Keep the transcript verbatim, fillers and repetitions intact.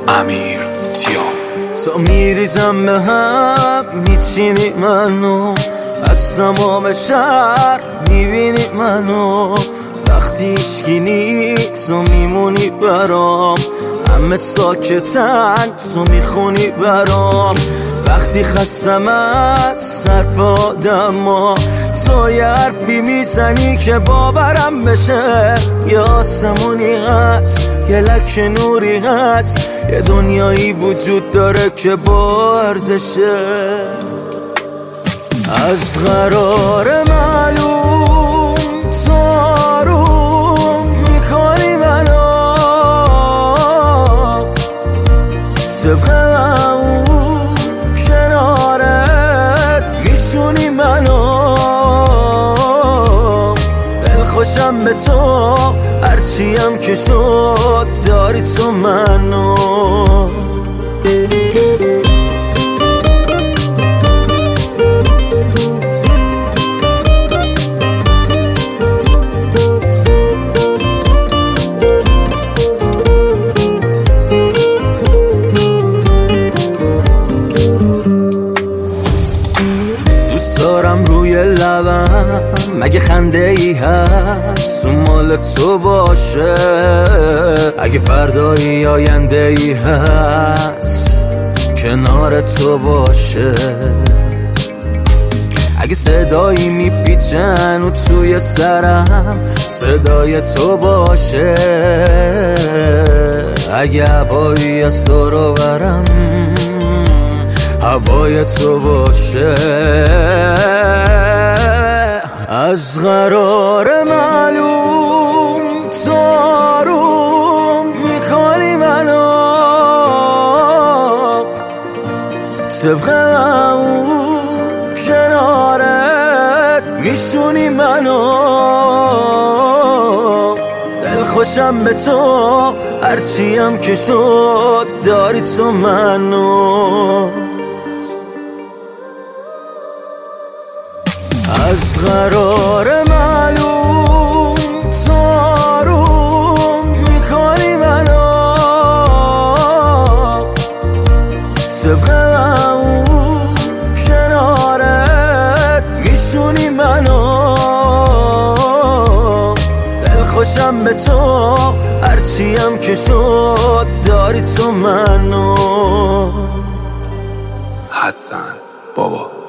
امیر تیام. تو میریزم به هم، میچینی منو از تمام شهر، میبینی منو وقتی هیچکی نیست تو میمونی برام، همه ساکتن تو میخونی برام. وقتی خستم از صرف آدما تو یه حرفی میزنی که باورم بشه، یه آسمونی هست یه لک نوری هست، یه دنیایی وجود داره که با ارزشه. از قرار معلوم تو آروم میکنی منو، طبق اون کنارت میشونی منو. دل خوشم به تو هرچیم که شد داری تو منو. دارم روی لبم مگه خنده ای هست اون مال تو باشه، اگه فردایی آینده ای هست کنار تو باشه، اگه صدایی میپیچن و توی سرم صدای تو باشه، اگه هوایی از تو رو برم هوای تو باشه. از قرار معلوم تو آروم میکنی منو، طبق اون کنارت میشونی منو. دل خوشم به تو هرچیم که شد داری تو منو. از قرار معلوم تو آروم میکنی منو، طبق اون کنارت میشونی منو. دل خوشم به تو هرچیم که شد داری تو منو. حسن بابا.